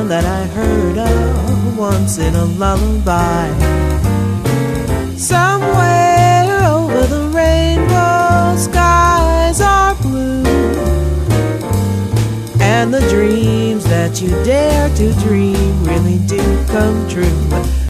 that I heard of once in a lullaby. Somewhere over the rainbow, skies are blue, and the dreams that you dare to dream really do come true.